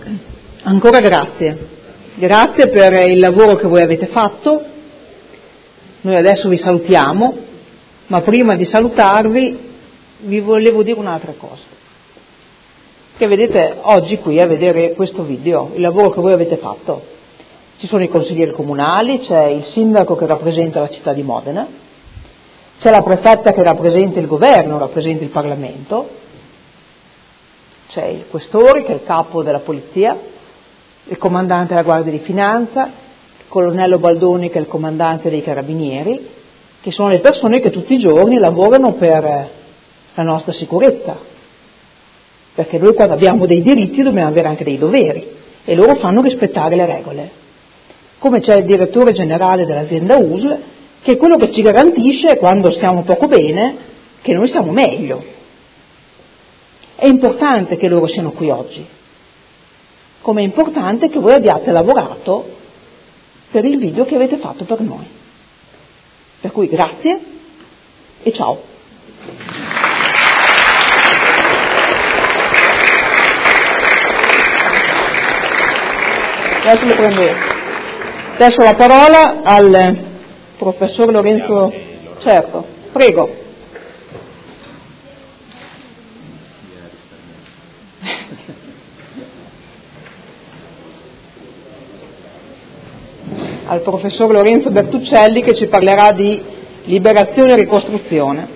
Ancora grazie. Grazie per il lavoro che voi avete fatto. Noi adesso vi salutiamo, ma prima di salutarvi vi volevo dire un'altra cosa. Che vedete oggi qui a vedere questo video, il lavoro che voi avete fatto. Ci sono i consiglieri comunali, c'è il sindaco che rappresenta la città di Modena, c'è la prefetta che rappresenta il governo, rappresenta il Parlamento, c'è il questore che è il capo della polizia, il comandante della Guardia di Finanza, il colonnello Baldoni che è il comandante dei Carabinieri, che sono le persone che tutti i giorni lavorano per la nostra sicurezza, perché noi quando abbiamo dei diritti dobbiamo avere anche dei doveri e loro fanno rispettare le regole. Come c'è il direttore generale dell'azienda USL, che è quello che ci garantisce quando stiamo poco bene che noi stiamo meglio. È importante che loro siano qui oggi, come è importante che voi abbiate lavorato per il video che avete fatto per noi. Per cui grazie e ciao. Adesso lo prendo io. Adesso la parola al professor Lorenzo. Certo, prego. Al professor Lorenzo Bertuccelli che ci parlerà di liberazione e ricostruzione.